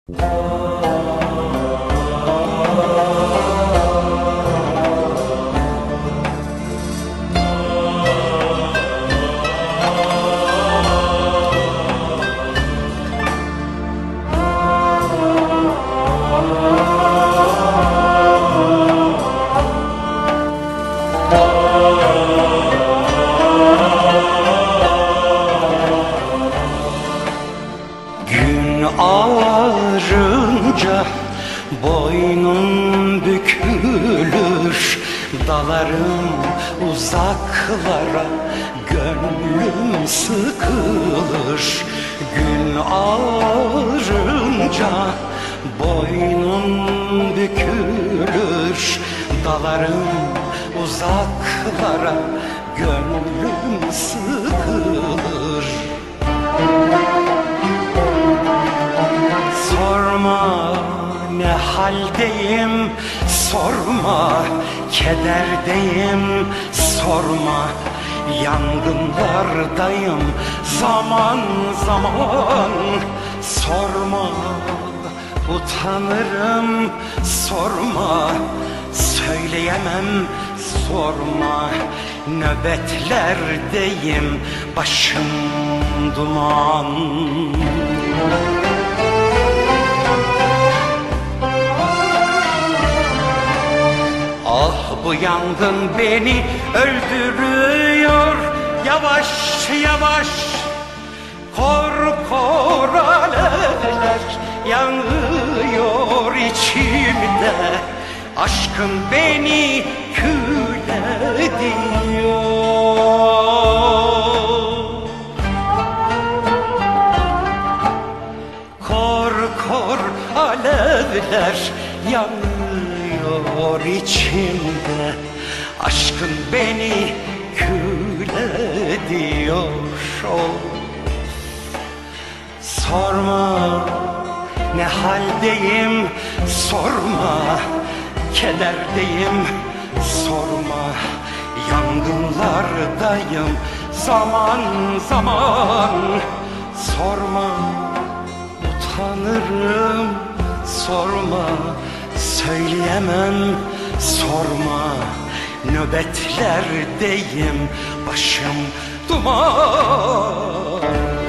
Gün ağarınca boynum bükülür, dalarım uzaklara, gönlüm sıkılır. Gün ağarınca boynum bükülür, dalarım uzaklara, gönlüm sıkılır. Sorma ne haldeyim, sorma kederdeyim, sorma yangınlardayım zaman zaman. Sorma utanırım, sorma söyleyemem, sorma nöbetlerdeyim, başım duman. Ah bu yangın beni öldürüyor, yavaş yavaş. Kor kor alevler yanıyor içimde, aşkın beni kül ediyor. Kor kor alevler yanıyor içimde, aşkın beni kül ediyor. Sorma ne haldeyim, sorma kederdeyim, sorma yangınlardayım zaman zaman. Sorma utanırım, sorma söyleyemem, sorma nöbetlerdeyim, başım duman.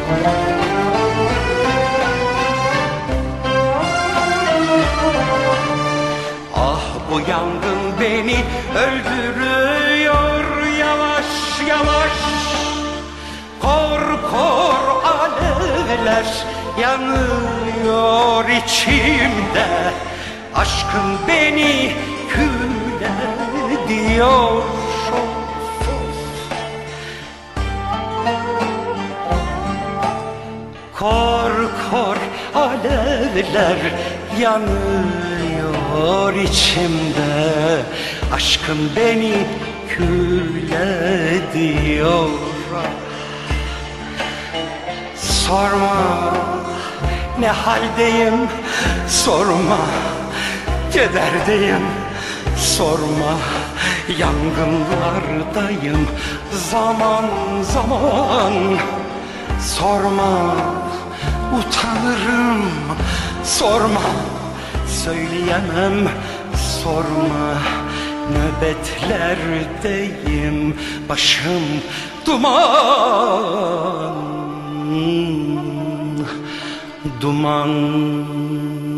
Ah bu yangın beni öldürüyor, yavaş yavaş. Kor kor alevler yanıyor içimde, aşkın beni kül ediyor. Kor kor alevler yanıyor içimde, aşkın beni kül ediyor. Sorma ne haldeyim, sorma kederdeyim, sorma yangınlardayım zaman zaman. Sorma utanırım, sorma söyleyemem, sorma nöbetlerdeyim, başım duman duman.